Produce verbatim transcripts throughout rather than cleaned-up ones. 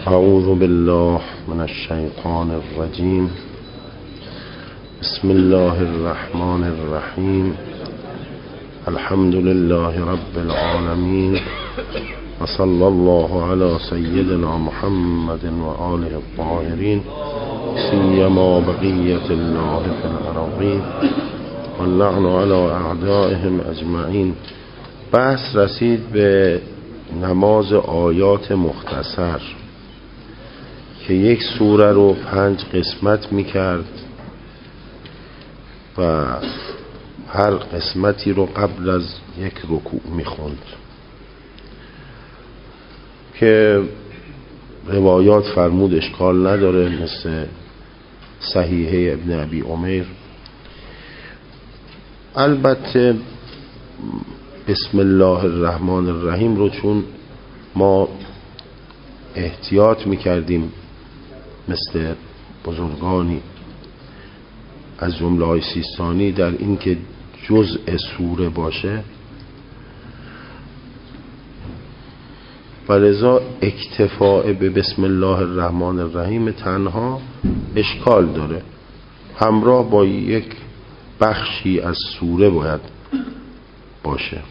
اعوذ بالله من الشیطان الرجیم. بسم الله الرحمن الرحیم. الحمد لله رب العالمین و صلی الله علی سیدنا محمد و آله الطاهرین سیما بقیت الله فی الارضین و اللعن علی اعدائهم اجمعین. بحث رسید به نماز آیات مختصر که یک سوره رو پنج قسمت میکرد و هر قسمتی رو قبل از یک رکوع میخوند که روایات فرمود اشکال نداره، مثل صحیحه ابن ابی عمیر. البته بسم الله الرحمن الرحیم رو چون ما احتیاط میکردیم مثل بزرگانی از جمله های سیستانی در این که جزء سوره باشه و لذا اکتفاء به بسم الله الرحمن الرحیم تنها اشکال داره، همراه با یک بخشی از سوره باید باشه،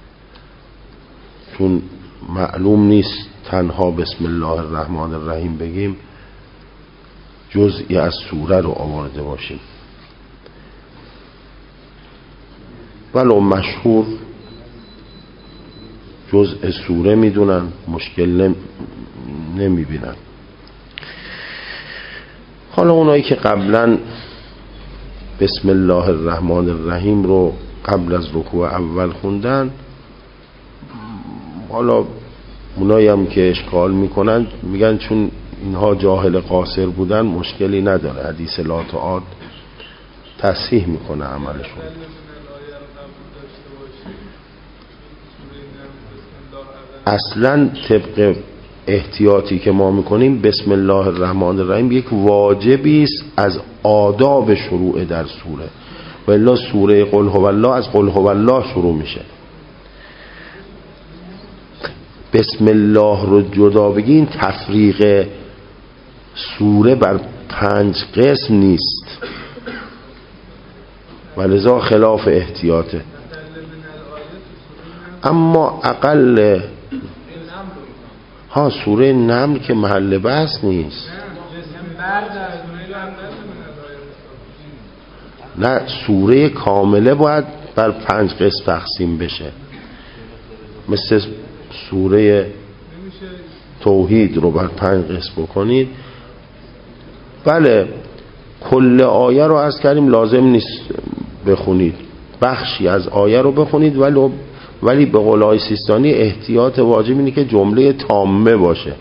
چون معلوم نیست تنها بسم الله الرحمن الرحیم بگیم جزئی از سوره رو آورده باشیم. ولو مشهور جزء سوره میدونن، مشکل نمی بینن. حالا اونایی که قبلا بسم الله الرحمن الرحیم رو قبل از رکوع اول خوندن، حالا اونایی هم که اشکال میکنن میگن چون اینها جاهل قاصر بودن مشکلی نداره، حدیث لا تعاد تصحیح میکنه عملشون. اصلا طبق احتیاطی که ما میکنیم بسم الله الرحمن الرحیم یک واجبی است از آداب شروع در سوره، و الا سوره قل هو الله از قل هو الله شروع میشه. بسم الله رو جدا بگین تفریق سوره بر پنج قسم نیست و لذا خلاف احتیاطه. اما اقل ها سوره نمل که محل بحث نیست، نه سوره کامله باید بر پنج قسم تقسیم بشه، مثل سوره توحید رو بر پنج قسم بکنید. بله کل آیه رو از کریم لازم نیست بخونید، بخشی از آیه رو بخونید، ولی ولی به قول آقای سیستانی احتیاط واجب اینه که جمله تامه باشه.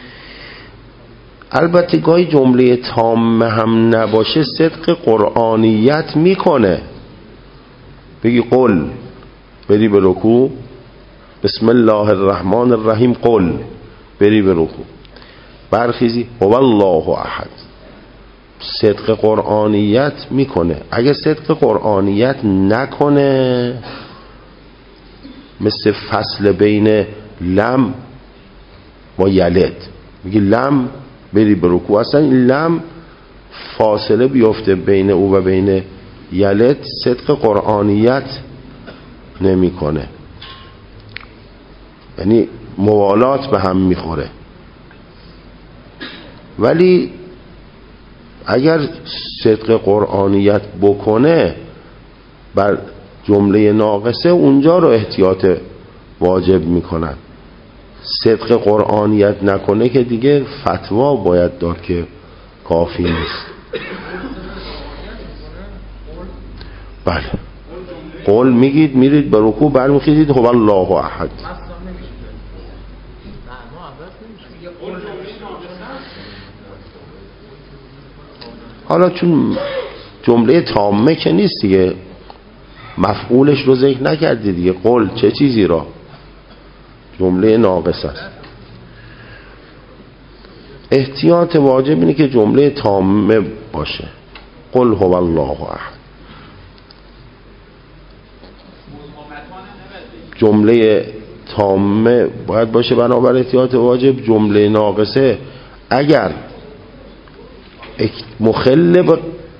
البته گاهی جمله تامه هم نباشه صدق قرآنیت میکنه، بگی قل بری به رکوع، بسم الله الرحمن الرحیم قل بری به رکوع، برخیزی هو الله احد، صدق قرآنیت میکنه. اگه صدق قرآنیت نکنه مثل فصل بین لم و یلد، میگی لم بری به رکوع، اصلا این لم فاصله بیفته بین او و بین یلد، صدق قرآنیت نمیکنه، یعنی موالات به هم میخوره. ولی اگر صدق قرآنیت بکنه بر جمله ناقصه، اونجا رو احتیاط واجب میکنن. صدق قرآنیت نکنه که دیگه فتوا باید داد که کافی نیست. بله قول میگید میرید به رکوع، برمیخیزید هو الله احد. حالا چون جمله تامه که نیست دیگه، مفعولش رو ذکر نکردی دیگه، قول چه چیزی را جمله ناقص است. احتیاط واجب اینه که جمله تامه باشه، قل هو الله احد. جمله تامه باید باشه بنابر احتیاط واجب. جمله ناقصه اگر مخل به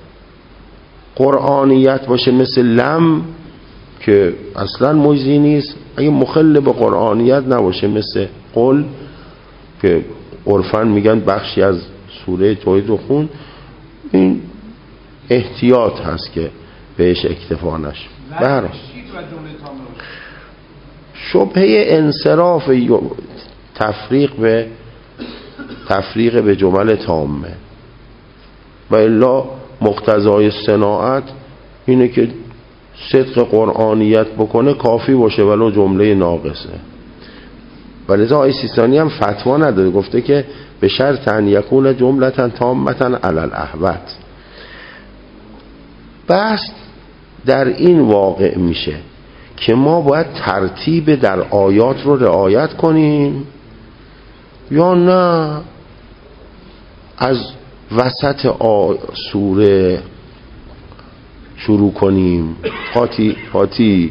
قرآنیت باشه مثل لم که اصلا مجزی نیست، اگه مخل به قرآنیت نباشه مثل قل که عرفاً میگن بخشی از سوره توحید رو خون، این احتیاط هست که بهش اکتفا نشه. برای شبهه انصراف تفریق به تفریق به جمل تامه و الا مقتضای صناعت اینه که صدق قرآنیت بکنه کافی باشه ولو جمله ناقصه. ولذا آقای سیستانی هم فتوا نداده، گفته که به شرط ان یکون جملتا تامتا علی الاحوط. بس در این واقع میشه که ما باید ترتیب در آیات رو رعایت کنیم یا نه از وسط سوره شروع کنیم. پاتی پاتی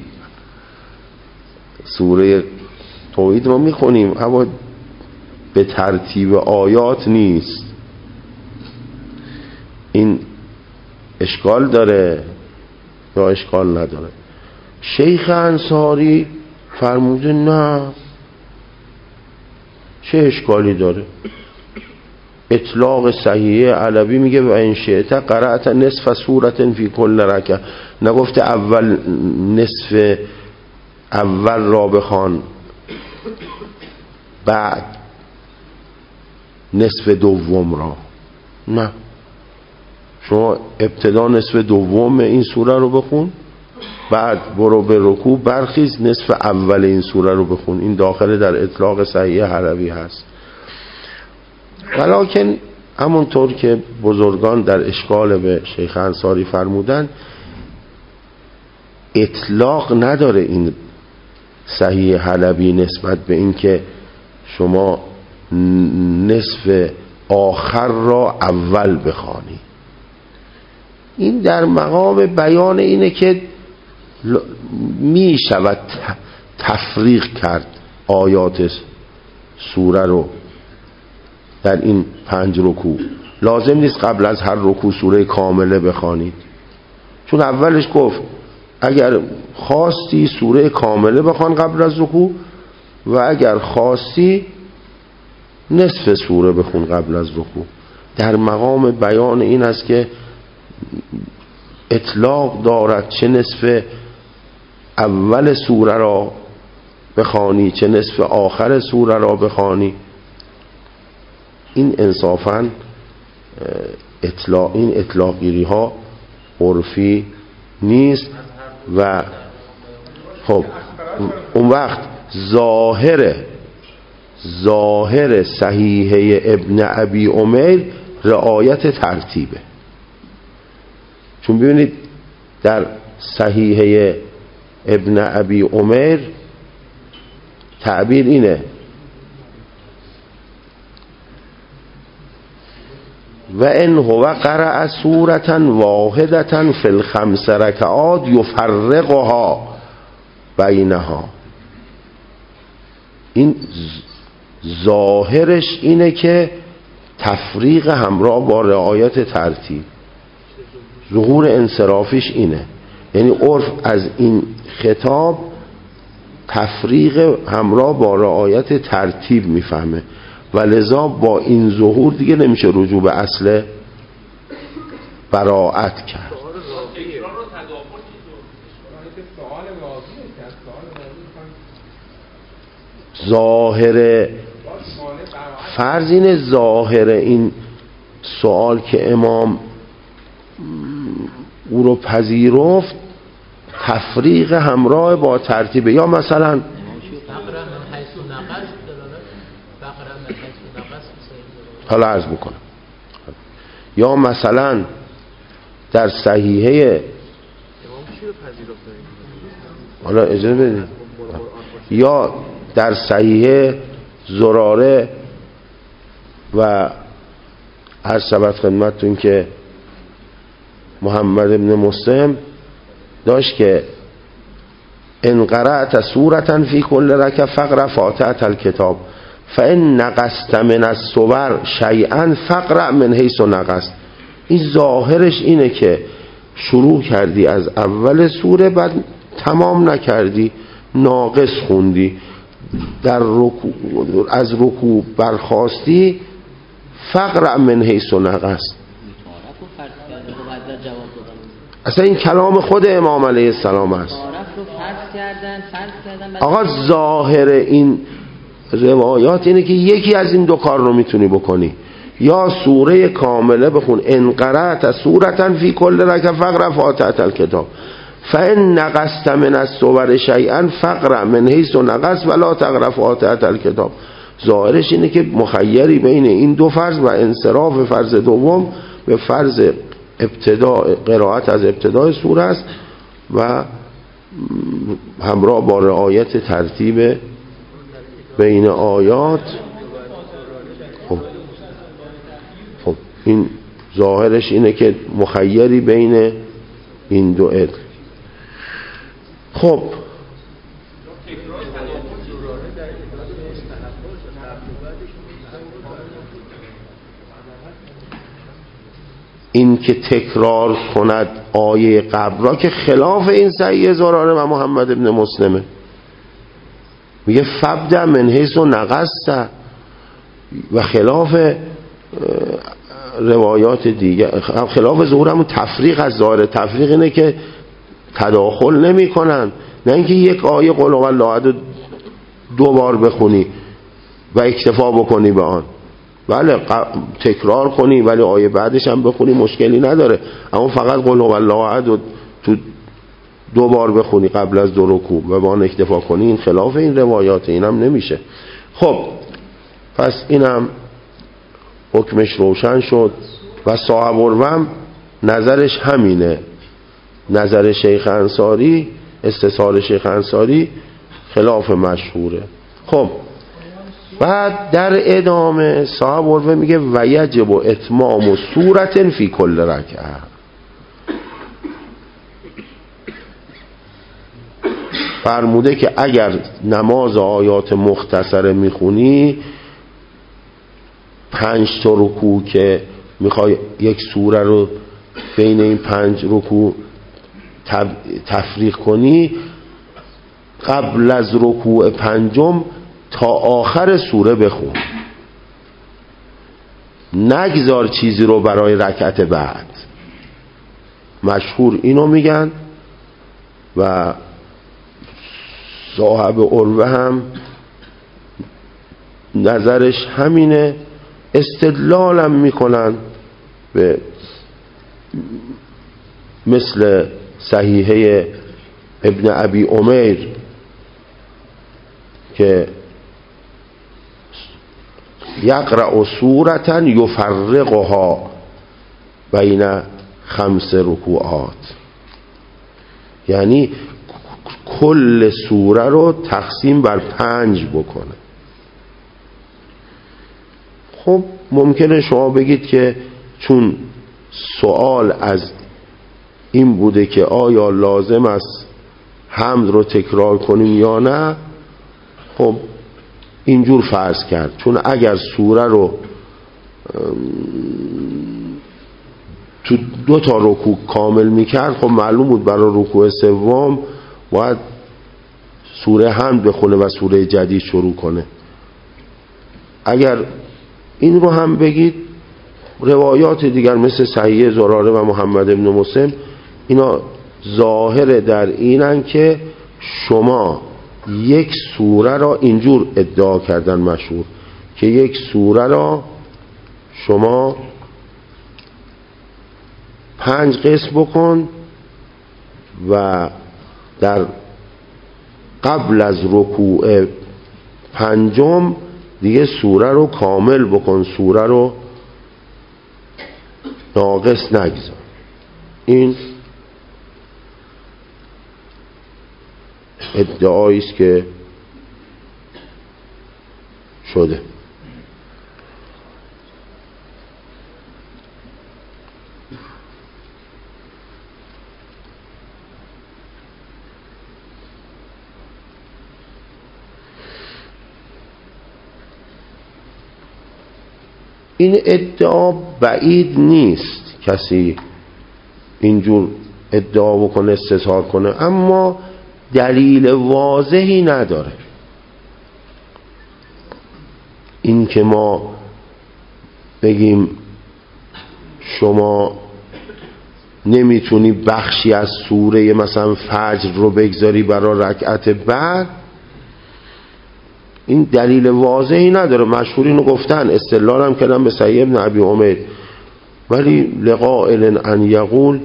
سوره توحید رو میخونیم اما به ترتیب آیات نیست. این اشکال داره یا اشکال نداره؟ شیخ انصاری فرموده نه، چه اشکالی داره؟ اطلاق صحیح علوی میگه و ان شئت قرأت نصف سورة فی کل رکعه، نگفته اول نصف اول را بخوان بعد نصف دوم را، نه، شما ابتدا نصف دوم این سوره رو بخون بعد برو به رکوع برخیز نصف اول این سوره رو بخون. این داخل در اطلاق صحیح علوی هست. ولکن همونطور که بزرگان در اشکال به شیخ انصاری فرمودن، اطلاق نداره این صحیح حلبی نسبت به این که شما نصف آخر را اول بخوانی. این در مقام بیان اینه که می شود تفریق کرد آیات سوره رو در این پنج رکوع. لازم نیست قبل از هر رکوع سوره کامله بخوانید، چون اولش گفت اگر خواستی سوره کامله بخوان قبل از رکوع و اگر خواستی نصف سوره بخون قبل از رکوع. در مقام بیان این است که اطلاق دارد چه نصف اول سوره را بخوانی چه نصف آخر سوره را بخوانی. این انصافاً اطلاق این اطلاقگیری ها عرفی نیست و خب اون وقت ظاهر ظاهر صحیحه ابن ابی عمیر رعایت ترتیبه. چون ببینید در صحیحه ابن ابی عمیر تعبیر اینه و ان هو قرأ سورة واحدة فی الخمس رکعات یفرقها بینها. این ظاهرش اینه که تفریق همراه با رعایت ترتیب، ظهور انصرافیش اینه، یعنی عرف از این خطاب تفریق همراه با رعایت ترتیب میفهمه و لذا با این ظهور دیگه نمیشه رجوع به اصل براءت کرد. ظاهر فرض اینه ظاهر این سوال که امام او رو پذیرفت تفریق همراه با ترتیب. یا مثلا حالا عرض میکنم، یا مثلا در صحیحه حالا اجازه بدید یا در صحیحه زراره و هر سبت خدمتتون که محمد ابن مسلم داشت که ان قرأت سورة فی کل رکعه فقرأ فاتحة الکتاب فإن نقصت من الصور شیئا فاقرأ من حیث نقص. این ظاهرش اینه که شروع کردی از اول سوره بعد تمام نکردی، ناقص خوندی، در رکوع از رکوع برخاستی، فاقرأ من حیث نقص. اصلا این کلام خود امام علیه السلام است. آقا ظاهر این روایات اینه که یکی از این دو کار رو میتونی بکنی، یا سوره کامله بخون، ان قرأت سورة فی کل رکعة فاقرأ فاتحة الکتاب، فإن نقصت من الصور شیئا فاقرأ من حیث نقص ولا تقرأ فاتحة الکتاب. ظاهرش اینه که مخیری بین این دو فرض و انصراف فرض دوم به فرض ابتدا، قرائت از ابتدای سوره است و همراه با رعایت ترتیب بین آیات. خب خب این ظاهرش اینه که مخیری بین این دو علم. خب این که تکرار کند آیه قبل را که خلاف این صحیح زراره و محمد ابن مسلمه. میگه فبدأ من حیث نقصت و خلاف روایات دیگه، خلاف ظهور همون تفریق از ظاهر. تفریق اینه که تداخل نمی کنن، نه اینکه یک آیه قل هو الله احد دو بار بخونی و اکتفا بکنی به آن. بله تکرار کنی ولی آیه بعدش هم بخونی مشکلی نداره، اما فقط قل هو الله احد تو دو بار بخونی قبل از دو رکوع و با آن اکتفا کنی، این خلاف این روایات، اینم نمیشه. خب پس اینم حکمش روشن شد و صاحب الوهم نظرش همینه، نظر شیخ انصاری، استثار شیخ انصاری خلاف مشهوره. خب بعد در ادامه صاحب الوهم میگه و یجب اتمام سورة فی کل رکعه. فرموده که اگر نماز آیات مختصره میخونی، پنج تا رکوع که میخوای یک سوره رو بین این پنج رکوع تفریق کنی، قبل از رکوع پنجم تا آخر سوره بخون، نگذار چیزی رو برای رکعت بعد. مشهور اینو میگن و صاحب عروه هم نظرش همینه. استدلالم میکنن به مثل صحیحه ابن ابی عمیر که یقرأ سورة یفرقها بین خمس رکوعات، یعنی کل سوره رو تقسیم بر پنج بکنه. خب ممکنه شما بگید که چون سوال از این بوده که آیا لازم است حمد رو تکرار کنیم یا نه، خب اینجور فرض کرد، چون اگر سوره رو تو دو تا رکوع کامل میکرد، خب معلوم بود برای رکوع سوم باید سوره حمد بخونه و سوره جدید شروع کنه. اگر این رو هم بگید، روایات دیگر مثل صحیح زراره و محمد ابن مسلم اینا ظاهر در اینن که شما یک سوره را اینجور ادعا کردن مشهور که یک سوره را شما پنج قسم بکن و در قبل از رکوع پنجم دیگه سوره رو کامل بکن، سوره رو ناقص نگذار. این ادعایی است که شده. این ادعا بعید نیست کسی اینجور ادعا بکنه، استظهار کنه، اما دلیل واضحی نداره. این که ما بگیم شما نمیتونی بخشی از سوره مثلا فجر رو بگذاری برای رکعت بعد، این دلیل واضحی نداره. مشهورین رو گفتن، استدلال هم کردن به صحیح ابن ابی عمر، ولی لقائل ان یقول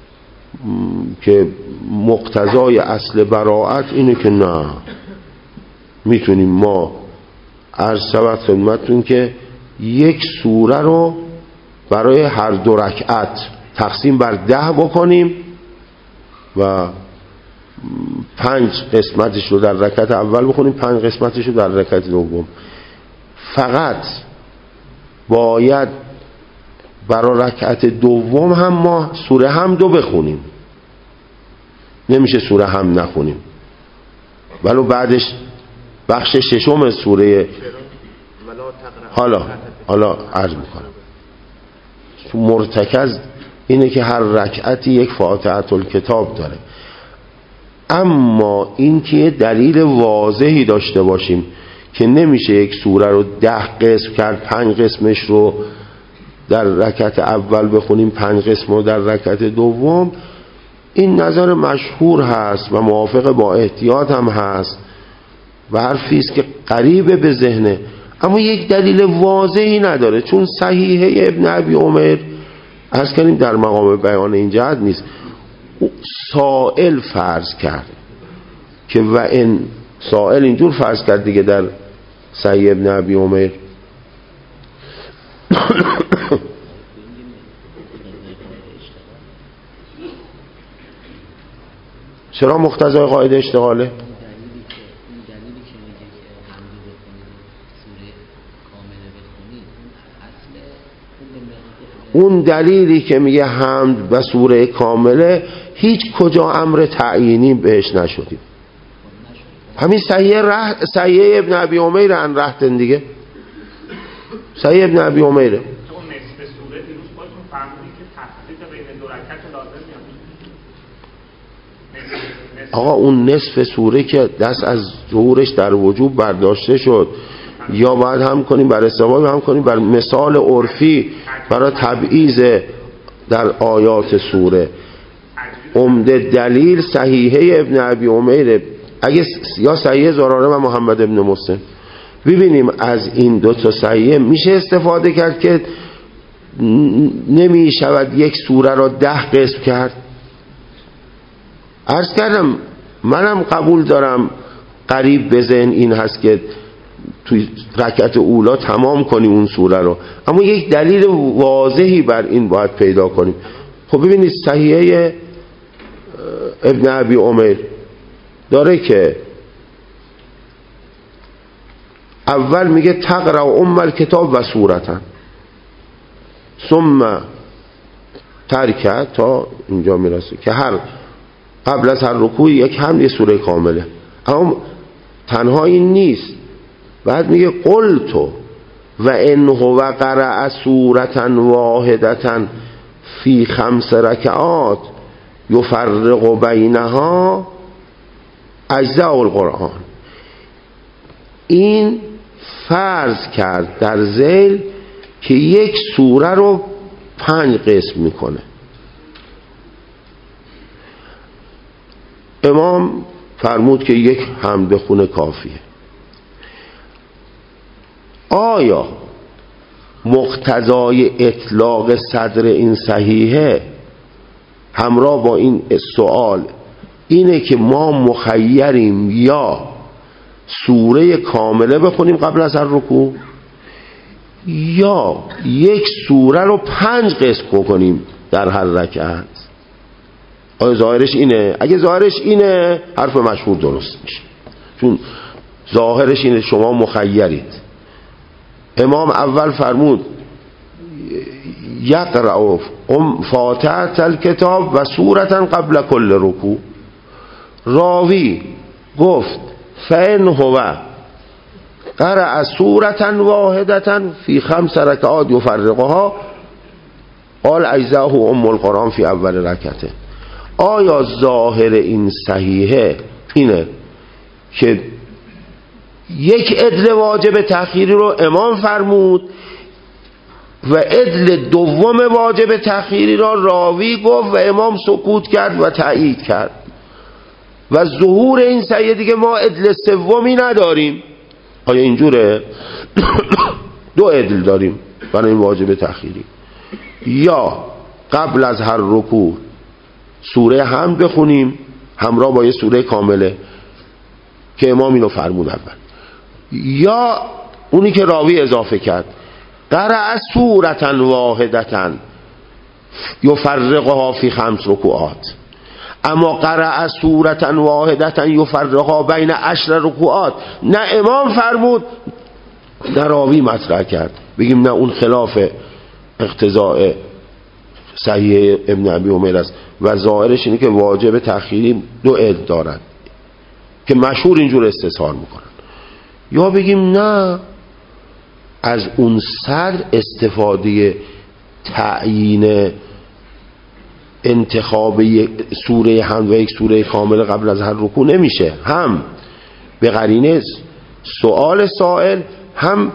که مقتضای اصل براءت اینه که نه، میتونیم ما عرض شود خدمتتون که یک سوره رو برای هر دو رکعت تقسیم بر ده بکنیم و پنج قسمتش رو در رکعت اول بخونیم، پنج قسمتش رو در رکعت دوم. فقط باید برای رکعت دوم هم ما سوره هم دو بخونیم، نمیشه سوره هم نخونیم. ولو بعدش بخش ششم سوره، حالا حالا عرض میکنم، مرتکز اینه که هر رکعتی یک فاتحه الکتاب داره. اما این که دلیل واضحی داشته باشیم که نمیشه یک سوره رو ده قسم کرد، پنج قسمش رو در رکعت اول بخونیم، پنج قسم رو در رکعت دوم، این نظر مشهور هست و موافق با احتیاط هم هست و حرفی است که قریب به ذهنه، اما یک دلیل واضحی نداره. چون صحیحه ابن ابی عمر عرض کردیم در مقام بیان این جهت نیست. سائل فرض کرد که و این سائل اینجور فرض کرد دیگه در صحیح ابن ابی عمر چرا مقتضای قاعده اشتغاله؟ اون دلیلی که میگه حمد و سوره کامله هیچ کجا امر تعیینی بهش نشدیم. همین صحیح رح... صحیح ابن ابی عمر ان رحتن دیگه، صحیح ابن ابی عمر. اون نصف سوره دیروز خودتون فهمیدید که تفصیل بین دو رکعت لازم میاد. آقا اون نصف سوره که دست از ظهورش در وجوب برداشته شد، یا باید هم کنیم بر استحباب، هم کنیم بر مثال عرفی برای تبعیض در آیات سوره. عمده دلیل صحیحه ابن ابی عمر، اگه یا صحیح زراره و محمد ابن مسلم. ببینیم از این دو تا صحیح میشه استفاده کرد که نمی شود یک سوره را ده قسم کرد. عرض کردم منم قبول دارم قریب به ذهن این هست که توی رکعت اولا تمام کنیم اون سوره رو، اما یک دلیل واضحی بر این باید پیدا کنیم. خب ببینید صحیحه ابن ابی عمر داره که اول میگه تقرأ ام الکتاب و سورتن ثم ترکت، تا اینجا میرسه که هر قبل از هر رکوع یک حمد یه سوره کامله. اما تنها این نیست، بعد میگه قلتو و ان هو قرأ سورة واحدة فی خمس رکعات یفرق بینها اجزاء القرآن. این فرض کرد در ذیل که یک سوره رو پنج قسم میکنه. امام فرمود که یک حمد خونه کافیه. آیا مقتضای اطلاق صدر این صحیحه همراه با این سوال اینه که ما مخیریم یا سوره کامله بخونیم قبل از هر رکوع، یا یک سوره رو پنج قسم بکنیم در هر رکعت؟ آیا ظاهرش اینه؟ اگه ظاهرش اینه حرف مشهور درست میشه، چون ظاهرش اینه شما مخیرید. امام اول فرمود یقرأ فاتحه الکتاب و سورة قبل کل رکوع. راوی گفت فإن هو قرأ سورة واحدة فی خمس رکعات یفرقها قال اجزاه ام القرآن فی اول رکعته. آیا ظاهر این صحیحه اینه که یک عدل واجب تأخیری رو امام فرمود و عدل دوم واجب تأخیری را راوی گفت و امام سکوت کرد و تأیید کرد و ظهور این صحیحه دیگه ما عدل سومی نداریم؟ آیا اینجوره؟ دو عدل داریم برای این واجب تأخیری، یا قبل از هر رکوع سوره حمد بخونیم همراه با یه سوره کامله که امام اینو فرمود اول، یا اونی که راوی اضافه کرد قرأ سورة واحدة یفرقها فی خمس رکوعات، اما قرأ سورة واحدة یفرقها بین عشر رکوعات، نه امام فرمود نه راوی مطرح کرد. بگیم نه اون خلاف اقتضاء صحیح ابن ابی عمر است و ظاهرش اینه که واجب تأخیری دو عدل دارد که مشهور اینجور استظهار میکنن، یا بگیم نه از اون صدر استفاده تعیین انتخاب سوره حمد و یک سوره کامل قبل از هر رکوع نمیشه، هم به قرینه سؤال سائل، هم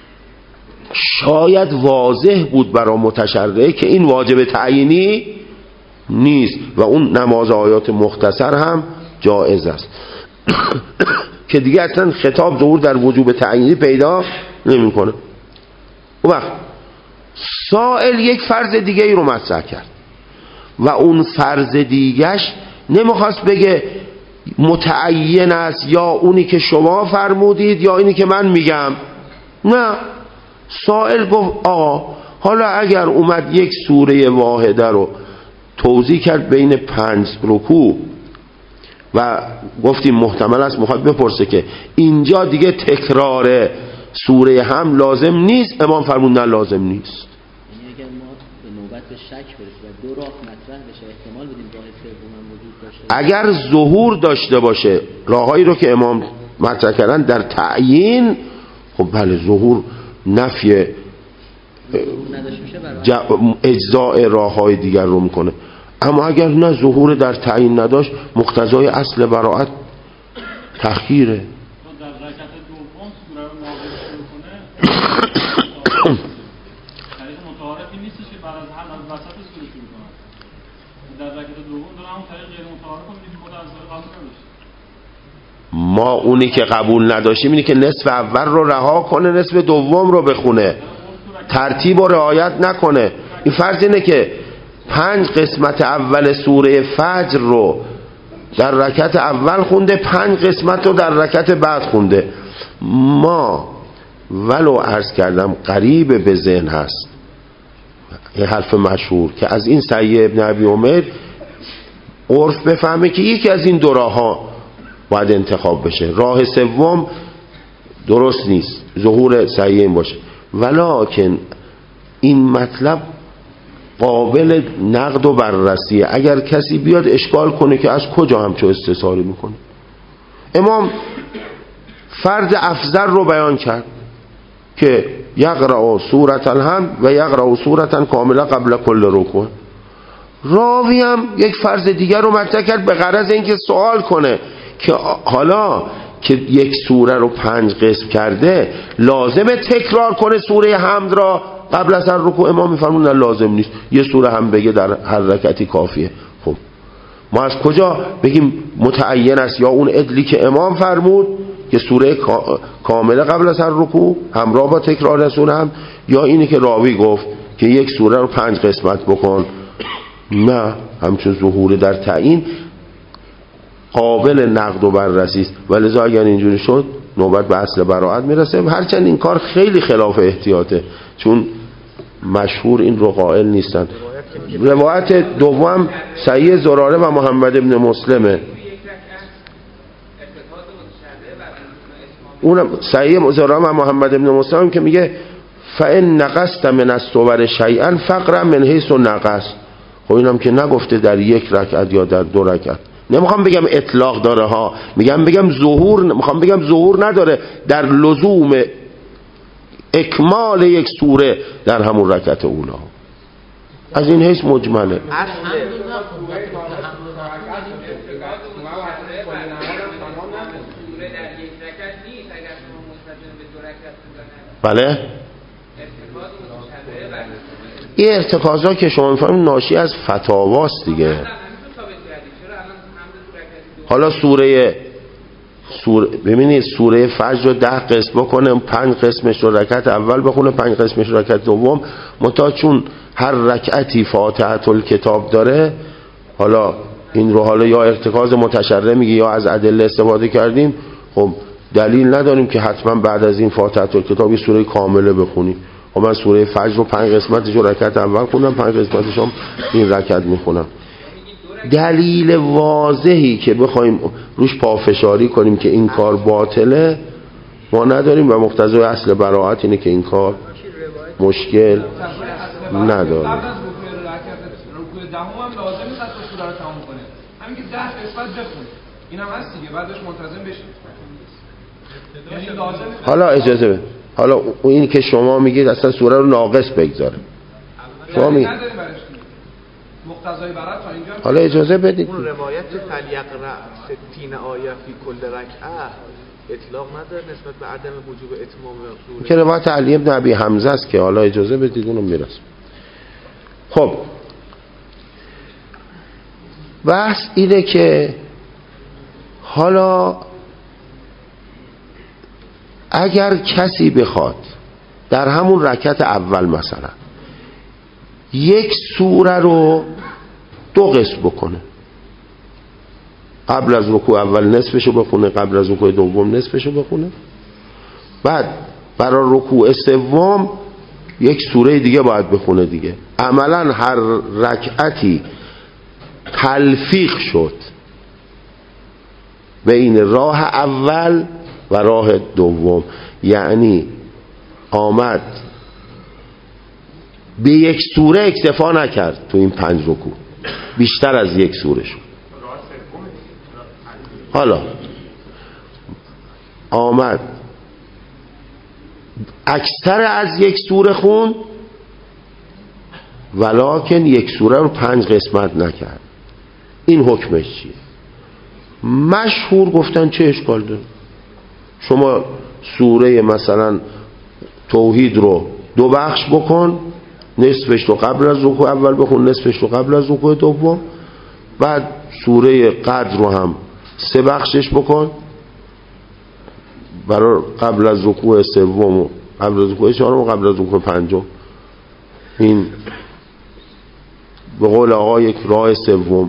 شاید واضح بود برای متشرع که این واجب تعیینی نیست و اون نماز آیات مختصر هم جایز است که دیگه اصلا خطاب ظهور در وجوب تعیینی پیدا نمیکنه. اون وقت سائل یک فرض دیگه ای رو مطرح کرد و اون فرض دیگهش نمیخواست بگه متعین است یا اونی که شما فرمودید یا اینی که من میگم، نه، سائل گفت آقا حالا اگر اومد یک سوره واحده رو توضیح کرد بین پنج رکوع و گفتیم محتمل است میخواد بپرسه که اینجا دیگه تکرار سوره هم لازم نیست، امام فرمود نه لازم نیست. یعنی اگر ما به نوبت به شک برسیم و دو راه مطرح بشه احتمال بدیم راه سوم هم وجود داشته، اگر ظهور داشته باشه راههایی رو که امام مطرح کردن در تعیین، خب بله ظهور نفی اجزاء راههای دیگر رو میکنه، اما اگر نه ظهور در تعیین نداشت مقتضای اصل براءت تأخیره. در رکعت دوم سوره رو نازل شروع کنه طریق متعارفی نیستش که بعد از هم از وسط سوره شروع کنه، در رکعت دوم داره همون طریق غیر متعارف رو میگیم خود از قبول نداشت. ما اونی که قبول نداشتیم اینه که نصف اول رو رها کنه نصف دوم رو بخونه، ترتیب رو رعایت نکنه. این فرض اینه که پنج قسمت اول سوره فجر رو در رکعت اول خونده، پنج قسمت رو در رکعت بعد خونده. ما ولو عرض کردم قریب به ذهن هست یه حرف مشهور که از این صحیح ابن ابی عمر عرف بفهمه که یکی از این دو راه ها باید انتخاب بشه، راه سوم درست نیست، ظهور صحیح این باشه. ولکن این مطلب قابل نقد و بررسیه. اگر کسی بیاد اشکال کنه که از کجا همچو استثاری میکنه، امام فرض افضل رو بیان کرد که یقرأ سورة الحمد و یقرأ سورة کامله قبل کل رکوع. راوی هم یک فرض دیگر رو مطرح کرد به غرض اینکه سوال کنه که حالا که یک سوره رو پنج قسم کرده لازمه تکرار کنه سوره حمد را قبل از هر رکوع؟ امام میفرمون نه لازم نیست، یه سوره هم بگه در هر رکعتی کافیه. خب ما از کجا بگیم متعین است یا اون عدلی که امام فرمود که سوره کامله قبل از هر رکوع همراه با تکرار سوره هم، یا اینی که راوی گفت که یک سوره رو پنج قسمت بکن؟ نه، همچون ظهور در تعیین قابل نقد و بررسی است. ولذا اگر اینجوری شد نوبت به اصل براءت میرسه، هرچند این کار خیلی خلاف احتیاطه چون مشهور این رو قائل نیستن. روایت دوم صحیح زراره و محمد ابن مسلمه، اون صحیح زراره و محمد ابن مسلم که میگه فإن نقصت من الصور شیئا فقرا من حیث نقص. خب اینم که نگفته در یک رکعت یا در دو رکعت، نمیخوام بگم اطلاق داره ها، میگم بگم ظهور، میخوام بگم ظهور نداره در لزوم اکمال یک سوره در همون رکعت اولا. از این حیث مجمله. بله این ارتکازها که شما میفهمید ناشی از فتاواست دیگه. حالا سوره سوره ببینید سوره فجر رو ده قسم بکنه، پنج قسمش رو رکعت اول بخونه، پنج قسمش رو رکعت دوم، متا چون هر رکعتی فاتحه الکتاب داره، حالا این رو حالا یا ارتکاز متشرع میگه یا از ادله استفاده کردیم، خب دلیل نداریم که حتما بعد از این فاتحه الکتاب یه سوره کامله بخونیم. خب من سوره فجر رو پنج قسمتش رو رکعت اول خوندم، پنج قسمتش هم این رکعت میخونم. دلیل واضحی که بخوایم روش پافشاری کنیم که این کار باطله ما نداریم و مقتضای اصل براءت اینه که این کار مشکل نداره. قبل از رکوع دهم هم لازم نیست تا سوره رو تمام کنه، همین که ده قسمت بخونه اینم هست دیگه، بعدش منتظم بشید. یعنی لازم حالا اجازه بده، حالا این که شما میگید اصلا سوره رو ناقص بگذاره، شما میگید مقتضای برات تا اینجا. حالا اجازه بدید اون روایت فلیقرأ ستین آیه فی کل رکعه اطلاق نداره نسبت به عدم وجوب اتمام سوره، که روایت علی ابن ابی حمزه است که حالا اجازه بدید اونو میرسم. خب بحث اینه که حالا اگر کسی بخواد در همون رکعت اول مثلا یک سوره رو دو قسم بکنه، قبل از رکوع اول نصفشو بخونه، قبل از رکوع دوم نصفشو بخونه، بعد برای رکوع سوم یک سوره دیگه باید بخونه دیگه، عملا هر رکعتی تلفیق شد بین راه اول و راه دوم، یعنی آمد به یک سوره اکتفا نکرد تو این پنج رکوع، بیشتر از یک سوره شد. حالا آمد اکثر از یک سوره خون ولکن یک سوره رو پنج قسمت نکرد، این حکمش چیه؟ مشهور گفتن چه اشکال داره، شما سوره مثلا توحید رو دو بخش بکن، نصفش رو قبل از رکوع اول بخون، نصفش رو قبل از رکوع دوم، بعد سوره قدر رو هم سه بخشش بکن، برای قبل از رکوع سوم و قبل از رکوع چهارم و قبل از رکوع پنجم. این به قول آقا یک راه سوم.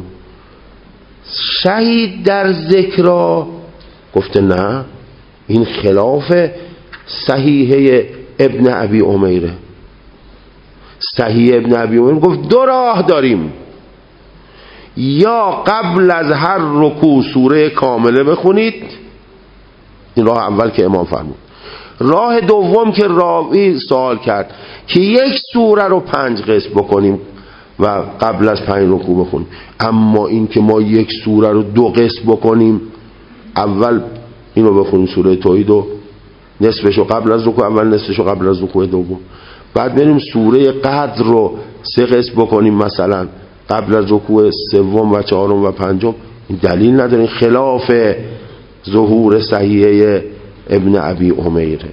شهید در ذکر گفته نه، این خلاف صحیحه ابن ابی امیره. صحیح ابن ابی امیر گفت دو راه داریم، یا قبل از هر رکوع سوره کامله بخونید، این راه اول که امام فرمود. راه دوم که راوی سوال کرد که یک سوره رو پنج قسم بکنیم و قبل از پنج رکوع بخونیم، اما این که ما یک سوره رو دو قسم بکنیم، اول اینو بخونیم سوره توحید و نصفشو قبل از رکوع اول، نصفشو قبل از رکوع دوم، بعد بریم سوره قدر رو سه قسم بکنیم مثلا قبل از رکوع سوم و چهارم و پنجم، این دلیل نداره، خلاف ظهور صحیحه ابن ابی امیره.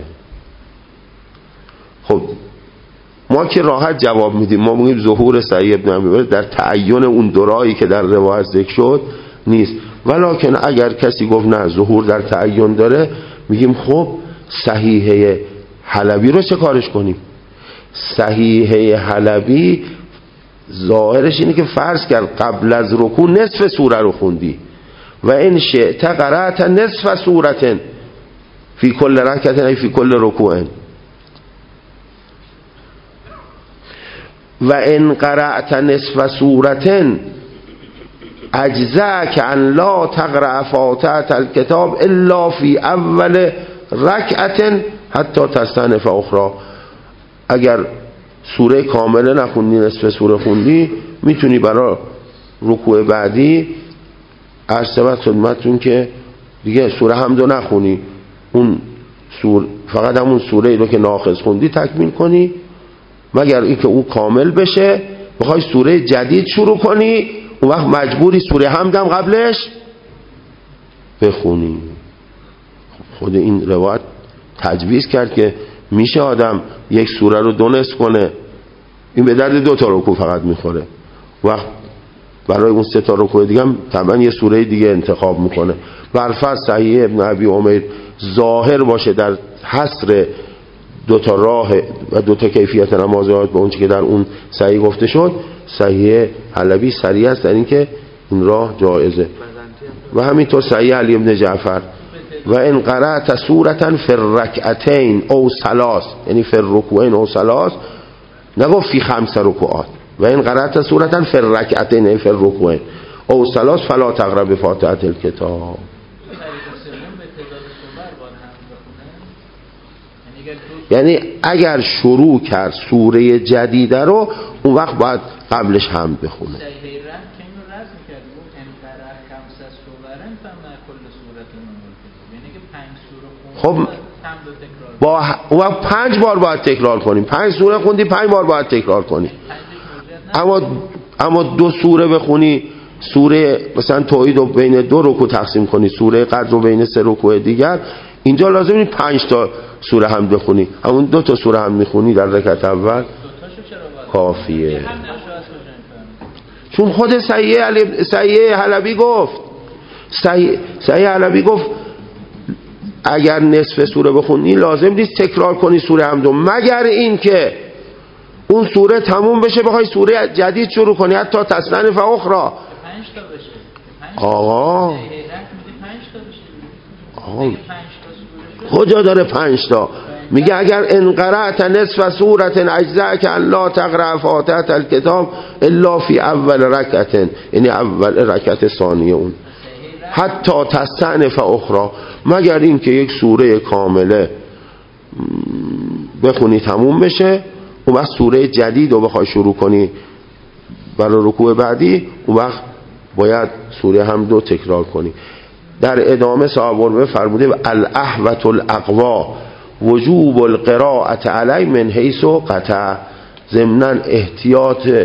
خب ما که راحت جواب میدیم، ما میگیم ظهور صحیح ابن ابی امیره در تعین اون دورایی که در روایت ذکر شد نیست، ولکن اگر کسی گفت نه ظهور در تعین داره، میگیم خب صحیحه حلبی رو چه کارش کنیم؟ صحیحه حلبی ظاهرش اینه که فرض کرد قبل از رکوع نصف سوره رو خوندی و این شئت قرأت نصف سورة فی کل رکعت ای فی کل رکوع، و ان قرأت نصف سورة اجزاک ان لا تقرأ فاتحة الکتاب الا فی اول رکعت حتی تستأنف اخرى. اگر سوره کامله نخوندی، نصف سوره خوندی، میتونی برای رکوع بعدی عرض شود خدمتتون که دیگه سوره حمدو نخونی، اون سور فقط همون سوره ای رو که ناقص خوندی تکمیل کنی، مگر اینکه اون کامل بشه بخوای سوره جدید شروع کنی، اون وقت مجبوری سوره حمدم قبلش بخونی. خود این روایت تجویز کرد که میشه آدم یک سوره رو دو نصف کنه، این به درد دو تا رکوع فقط میخوره، وقت برای اون سه تا رکوع دیگه هم طبعا یه سوره دیگه انتخاب میکنه. برفرض صحیح ابن ابی عمیر ظاهر باشه در حصر دو تا راه و دو تا کیفیت نمازات به اون چیزی که در اون صحیح گفته شد، صحیح حلبی صریح است در این که این راه جایزه. و همینطور صحیح علی ابن جعفر و ان قرأت سورة فی الرکعتین او ثلاث، یعنی فی الرکوعین او ثلاث، نگفت فی خمس رکوعات، و ان قرأت سورة فی الرکعتین یعنی فی الرکوعین او ثلاث فلا تقرأ بفاتحة الکتاب. یعنی اگر شروع کرد سوره جدیده رو اون وقت باید قبلش هم بخونه. خب با اون وقت پنج بار باید تکرار کنیم، پنج سوره خوندی پنج بار باید تکرار کنی. اما اما دو سوره بخونی، سوره مثلا توحید رو بین دو رکوع تقسیم کنی، سوره قدر رو بین سه رکوع دیگر، اینجا لازم نیست پنج تا سوره هم بخونی، همون دو تا سوره هم میخونی در رکعت اول کافیه. چون خود صحیح علی صحیح حلبی گفت صحیح صحیح حلبی گفت اگر نصف سوره بخونی لازم نیست تکرار کنی سوره حمدو، مگر این که اون سوره تموم بشه بخوای سوره جدید شروع کنی، حتی تسنن فاخرى. آقا آقا کجا داره پنج تا؟ میگه اگر ان قرأت نصف سوره اجزاءک لا تقرأ فاتحة الکتاب الا فی اول رکعت، یعنی اول رکعت ثانیه اون، حتی تستأنف اخرى، مگر این که یک سوره کامله بخونی تموم بشه، اون وقت سوره جدید رو بخوای شروع کنی برای رکوع بعدی، اون وقت باید سوره حمدو تکرار کنی. در ادامه صاحب العلم فرموده الاحوط الاقوا وجوب القراءة علی من حیث قطع، ضمناً احتیاط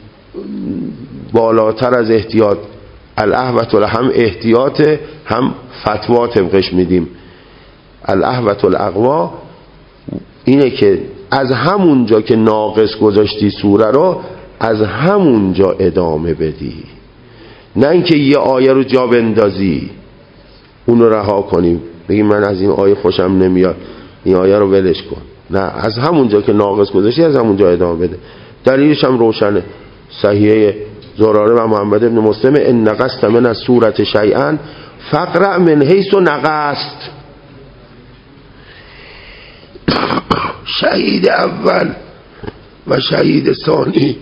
بالاتر از احتیاط، الاحوط هم احتیاط هم فتوا طبقش میدیم. الاحوط الاقوا اینه که از همونجا که ناقص گذاشتی سوره رو از همونجا ادامه بدی، نه اینکه یه آیه رو جا بندازی اونو رها کنیم بگیم من از این آیه خوشم نمیاد این آیه رو ولش کن، نه، از همونجا که ناقص گذاشتی از همونجا ادامه بده. دلیلش هم روشنه، صحیح زراره و محمد ابن مسلم ان نقصت من از سورت شیئا فقرأ من حیث نقصت. شهید اول و شهید ثانی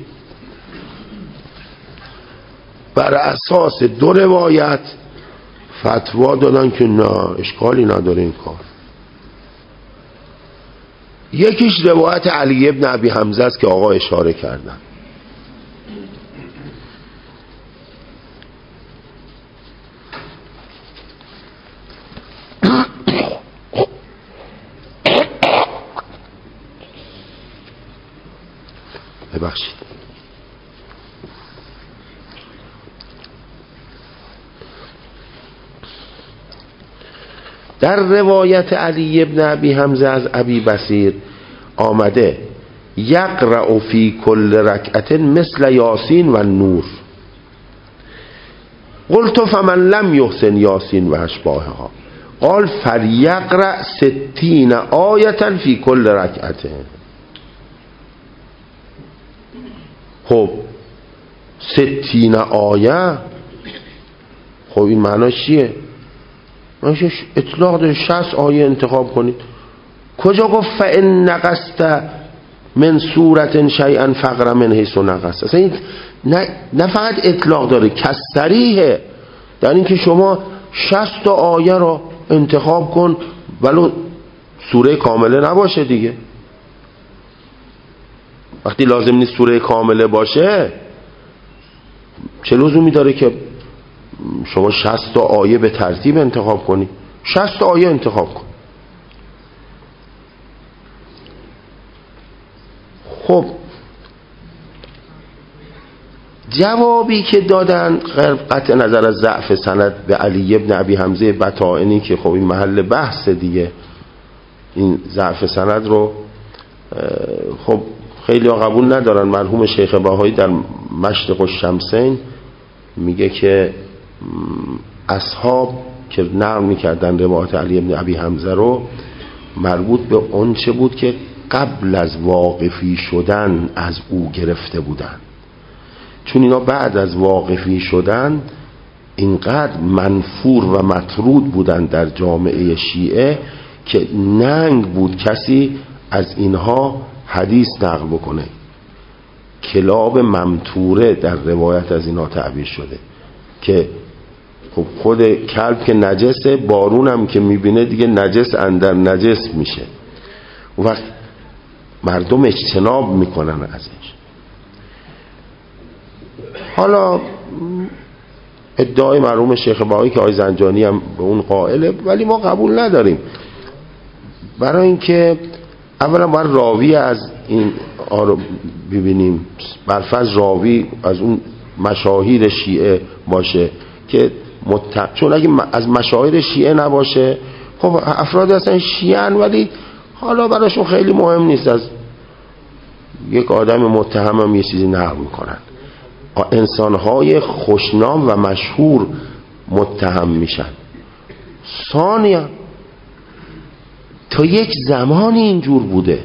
بر اساس دو روایت فتوا دادن که نه اشکالی نداره این کار. یکیش روایت علی ابن ابی حمزه است که آقا اشاره کردن، ببخشید در روایت علی ابن ابی حمزه از ابی بصیر آمده یقرأ فی کل رکعت مثل یاسین و نور، قلت فمن لم یحسن یاسین و اشباهها قال فلیقرأ ستین آیتا فی کل رکعت. خب ستین آیه، خب این معناش چیه؟ معناش اطلاق داره شصت آیه انتخاب کنید. کجا گفت فإن نقصت من سورة شیئا فقرأ من حیث نقصت؟ اصلا این نه, نه فقط اطلاق داره، کسریه، در این که شما شصت آیه رو انتخاب کن ولو سوره کامله نباشه دیگه. وقتی لازم نیست سوره کامله باشه چه لزومی داره که شما شصت تا آیه به ترتیب انتخاب کنی، شصت تا آیه انتخاب کن. خب جوابی که دادن قطع نظر از ضعف سند به علی ابن ابی حمزه بطائنی که خب این محل بحث دیگه، این ضعف سند رو خب خیلی ها قبول ندارن. مرحوم شیخ بهایی در مشرق الشمسین میگه که اصحاب که نقل میکردن روایت علی ابن ابی حمزه رو مربوط به اون چه بود که قبل از واقفی شدن از او گرفته بودن، چون اینا بعد از واقفی شدن اینقدر منفور و مطرود بودن در جامعه شیعه که ننگ بود کسی از اینها حدیث نقل بکنه. کلاب ممتوره در روایت از اینها تعبیر شده که خب خود کلب که نجسه، بارون هم که میبینه دیگه نجس اندر نجس میشه، و وقت مردم اجتناب میکنن ازش. حالا ادعای مرحوم شیخ بهایی که آقای زنجانی هم به اون قائله، ولی ما قبول نداریم، برای اینکه اولا باید راوی از این آرو ببینیم، برفرض راوی از اون مشاهیر شیعه باشه که مت... چون اگه از مشاهیر شیعه نباشه خب افراد اصلا شیعه ان، ولی حالا براشون خیلی مهم نیست از یک آدم متهم هم یه چیزی نقل میکنن. انسانهای خوشنام و مشهور متهم میشن. ثانیا تا یک زمانی اینجور بوده،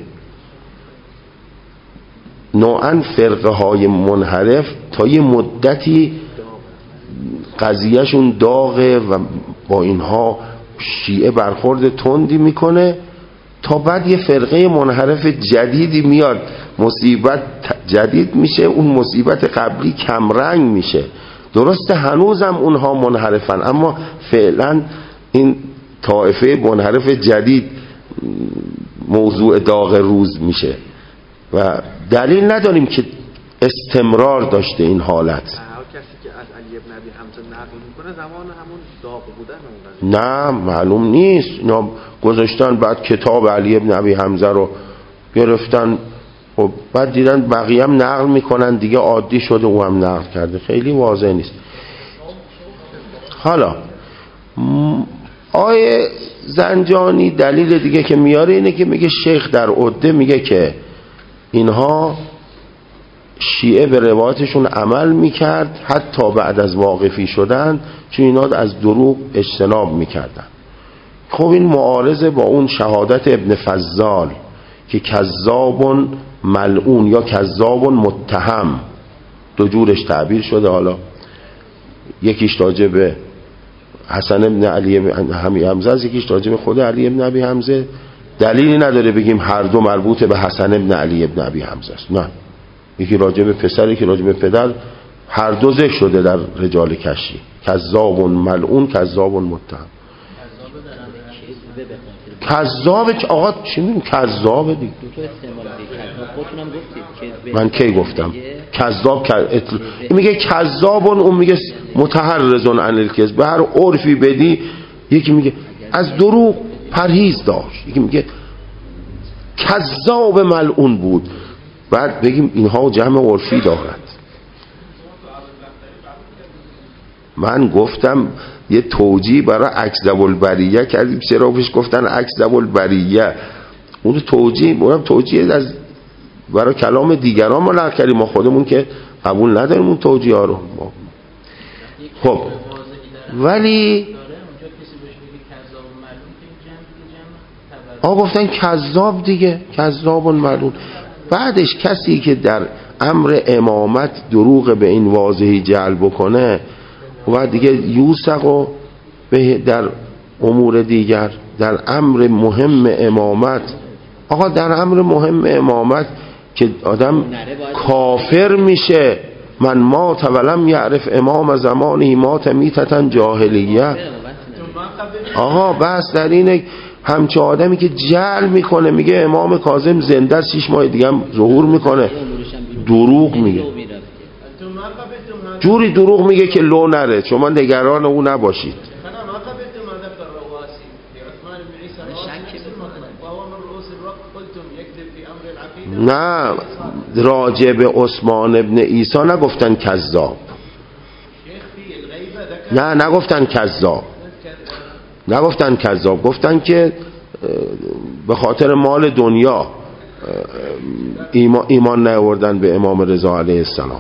نوعاً فرقه های منحرف تا یه مدتی قضیهشون داغه و با اینها شیعه برخورد تندی میکنه، تا بعد یه فرقه منحرف جدیدی میاد، مصیبت جدید میشه، اون مصیبت قبلی کمرنگ میشه. درسته هنوزم اونها منحرفن، اما فعلا این طائفه منحرف جدید موضوع داغ روز میشه و دلیل نداریم که استمرار داشته این حالت. کسی که از علی ابن ابی حمزه نقل میکنه زمان همون داغ بودن اون نه معلوم نیست، اینا گذاشتن بعد کتاب علی ابن ابی حمزه رو گرفتن و بعد دیدن بقیه هم نقل میکنن دیگه عادی شده او هم نقل کرده، خیلی واضح نیست. حالا آیه زنجانی دلیل دیگه که میاره اینه که میگه شیخ در عده میگه که اینها شیعه به روایتشون عمل میکرد حتی بعد از واقفی شدن، چون اینا از دروغ اجتناب میکردن. خب این معارضه با اون شهادت ابن فضال که کذاب ملعون یا کذاب متهم دو جورش تعبیر شده، حالا یکیش راجع به حسن ابن علی ابی حمزه است، یکیش راجع به خود علی ابن ابی حمزه. دلیلی نداره بگیم هر دو مربوط به حسن ابن علی ابن ابی حمزه است، نه، یکی راجع به پسر یکی راجع به پدر، هر دو ذکر شده در رجال کشی، کذاب ملعون کذاب متهم. کذاب آقا چی میگم کذاب دیگه؟ من کی گفتم کذاب؟ این میگه کذابون، اون میگه متحرزون عن الکذب. به هر عرفی بدی، یکی میگه از دروغ پرهیز داشت، یکی میگه کذاب ملعون بود، بعد بگیم اینها جمع عرفی دارد. من گفتم یه توجیه برای اکذب البریه کردیم، چرا پیش گفتن اکذب البریه، اون توجیه اونم توجیه از برای کلام دیگران ما نقل کردیم، ما خودمون که قبول نداریم اون توجیه ها رو. خب ولی آقا گفتن کذاب دیگه، کذاب معلوم. بعدش کسی که در امر امامت دروغ به این واضحی جعل بکنه و دیگه یوسق و در امور دیگر، در امر مهم امامت، آقا در امر مهم امامت که آدم کافر میشه، من مات ولم یعرف امام زمانی مات میتتن جاهلیه. آقا بس در اینه همچه آدمی که جعل میکنه میگه امام کاظم زنده است، شیش ماه دیگه هم ظهور میکنه، دروغ میگه. جوری دروغ میگه که لو نره، شما نگران او نباشید. نه راجع به عثمان ابن عیسی نگفتن کذاب، نه نگفتن کذاب، نگفتن کذاب، گفتن که به خاطر مال دنیا ایمان نیاوردن به امام رضا علیه السلام.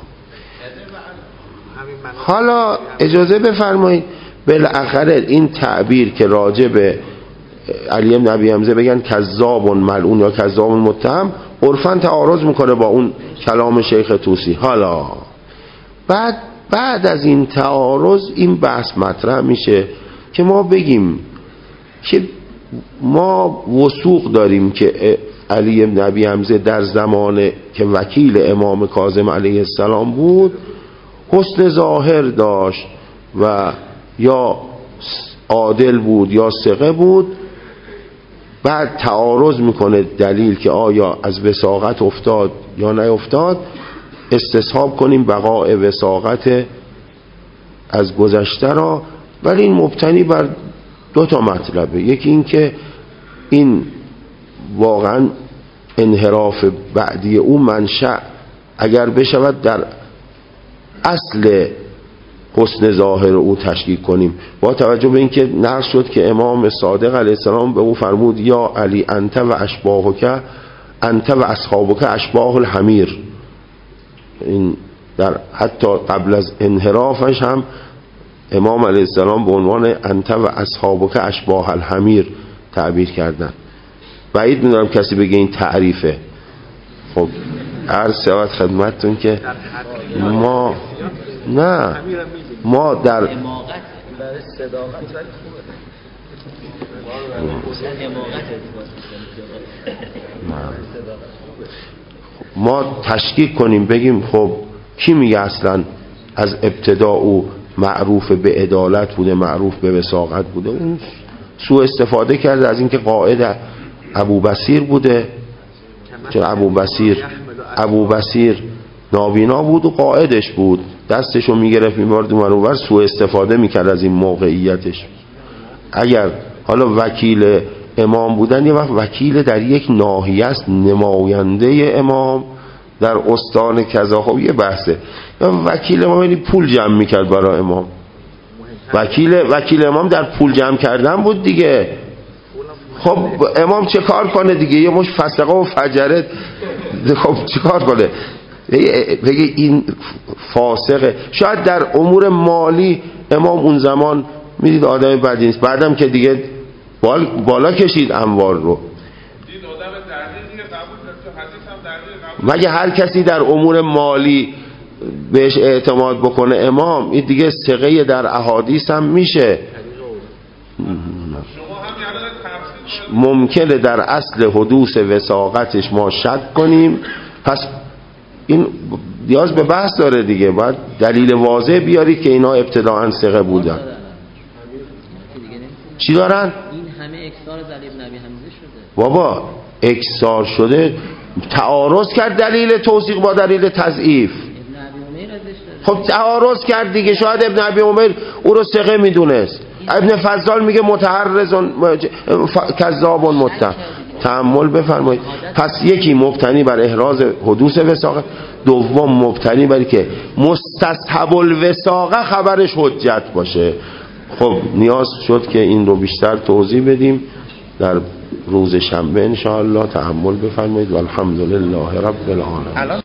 حالا اجازه بفرمایید، بالاخره این تعبیر که راجع به علی بن ابی حمزه بگن کذاب ملعون یا کذاب متهم، عرفاً تعارض میکنه با اون کلام شیخ طوسی. حالا بعد بعد از این تعارض این بحث مطرح میشه که ما بگیم که ما وثوق داریم که علی بن ابی حمزه در زمان که وکیل امام کاظم علیه السلام بود حسن ظاهر داشت و یا عادل بود یا ثقه بود. بعد تعارض میکنه دلیل که آیا از وثاقت افتاد یا نیفتاد، استصحاب کنیم بقاء وثاقت از گذشته را، ولی این مبتنی بر دو تا مطلبه. یکی این که این واقعا انحراف بعدی او منشأ اگر بشود در اصل حسن ظاهر او تشکیک کنیم، با توجه به اینکه نقل شد که امام صادق علیه السلام به او فرمود یا علی انت و اشباهک انت و اصحابک اشباه الحمیر. این در حتی قبل از انحرافش هم امام علیه السلام به عنوان انت و اصحابک اشباه الحمیر تعبیر کردن. بعید می‌دونم کسی بگه این تعریفه. خب عرض شود خدمتتون که ما نه ما در ما تشکیک کنیم بگیم خب کی میگه اصلا از ابتدا او معروف به عدالت بوده، معروف به وثاقت بوده؟ اون سوء استفاده کرده از اینکه قائد ابو بصیر بوده، چون ابو بصیر ابو بصیر نابینا بود و قائدش بود، دستشو میگرفت میبرد اون ور، سوء استفاده میکرد از این موقعیتش. اگر حالا وکیل امام بودن، یه وقت وکیل در یک ناحیه است، نماینده امام در استان کذا، خب یه بحثه. وکیل امام یعنی پول جمع میکرد برای امام. وکیل وکیل امام در پول جمع کردن بود دیگه. خب امام چه کار کنه دیگه؟ یه مش فسقه و فجره، خب چه کار کنه؟ بگه این فاسقه. شاید در امور مالی امام اون زمان میدید آدم بدی نیست، بعدم که دیگه بال بالا کشید اموال رو. مگه هر کسی در امور مالی بهش اعتماد بکنه امام، این دیگه ثقه در احادیث هم میشه. ممکنه در اصل حدوث وثاقتش ما شک کنیم، پس این نیاز به بحث داره دیگه. باید دلیل واضح بیاری که اینا ابتداعا ثقه بودن. چی دارن؟ این همه اکثار از علی بن ابی حمزه شده. بابا اکثار شده، تعارض کرد دلیل توثیق با دلیل تضعیف. خب تعارض کرد دیگه. شاید ابن ابی عمر او رو ثقه میدونست، ابن فضال میگه متحرز کذاب متهم. تأمل بفرمایید. پس یکی مبتنی بر احراز حدوث وثاقه، دوم مبتنی بر که مستصحب الوثاقه خبرش حجت باشه. خب نیاز شد که این رو بیشتر توضیح بدیم در روز شنبه ان شاء الله. تأمل بفرمایید. والحمدلله رب العالمین.